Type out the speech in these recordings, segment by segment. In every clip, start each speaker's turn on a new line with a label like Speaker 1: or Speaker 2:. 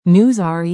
Speaker 1: News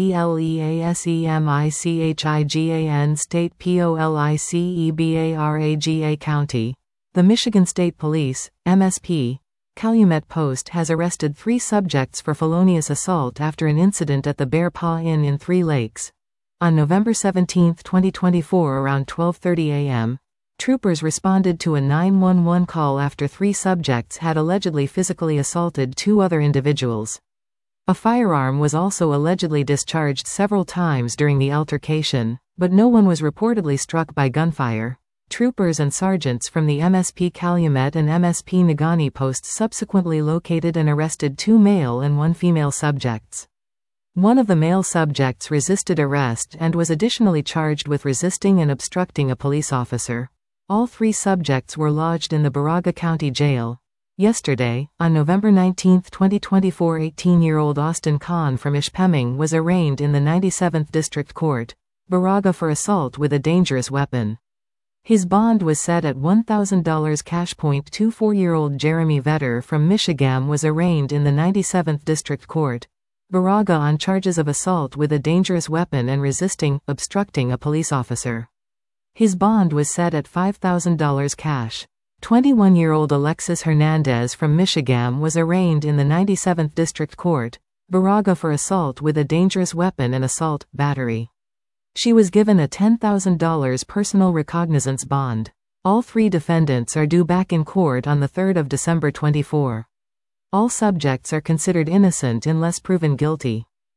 Speaker 1: RELEASEMICHIGAN State POLICEBARAGA County. The Michigan State Police, MSP, Calumet Post has arrested 3 subjects for felonious assault after an incident at the Bear Paw Inn in Three Lakes. On November 17, 2024 around 12:30 a.m., troopers responded to a 911 call after 3 subjects had allegedly physically assaulted 2 other individuals. A firearm was also allegedly discharged several times during the altercation, but no one was reportedly struck by gunfire. Troopers and sergeants from the MSP Calumet and MSP Negaunee posts subsequently located and arrested 2 male and 1 female subjects. One of the male subjects resisted arrest and was additionally charged with resisting and obstructing a police officer. All 3 subjects were lodged in the Baraga County Jail. Yesterday, on November 19, 2024, 18-year-old Austin Kahn from Ishpeming was arraigned in the 97th District Court, Baraga for assault with a dangerous weapon. His bond was set at $1,000 cash. 24-year-old Jeremy Vetter from Michigan was arraigned in the 97th District Court, Baraga on charges of assault with a dangerous weapon and resisting, obstructing a police officer. His bond was set at $5,000 cash. 21-year-old Alexis Hernandez from Michigan was arraigned in the 97th District Court, Baraga for assault with a dangerous weapon and assault, battery. She was given a $10,000 personal recognizance bond. All 3 defendants are due back in court on the 3rd of December 24. All subjects are considered innocent unless proven guilty.